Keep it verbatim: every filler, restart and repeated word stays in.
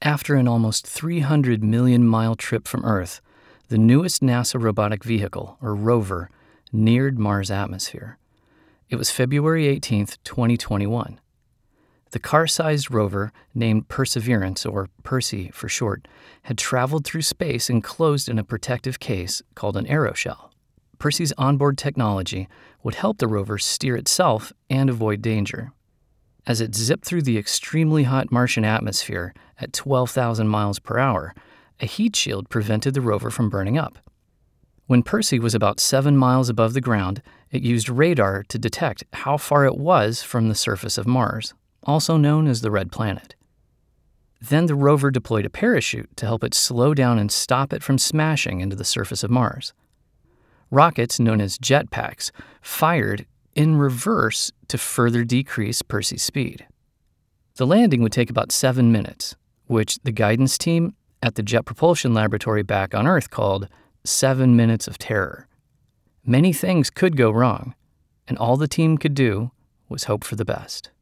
After an almost three hundred million mile trip from Earth, the newest NASA robotic vehicle, or rover, neared Mars' atmosphere. It was February eighteenth, twenty twenty-one. The car-sized rover, named Perseverance, or Percy for short, had traveled through space enclosed in a protective case called an aeroshell. Percy's onboard technology would help the rover steer itself and avoid danger. As it zipped through the extremely hot Martian atmosphere at twelve thousand miles per hour, a heat shield prevented the rover from burning up. When Percy was about seven miles above the ground, it used radar to detect how far it was from the surface of Mars, also known as the Red Planet. Then the rover deployed a parachute to help it slow down and stop it from smashing into the surface of Mars. Rockets, known as jetpacks, fired in reverse to further decrease Percy's speed. The landing would take about seven minutes, which the guidance team at the Jet Propulsion Laboratory back on Earth called seven minutes of terror. Many things could go wrong, and all the team could do was hope for the best.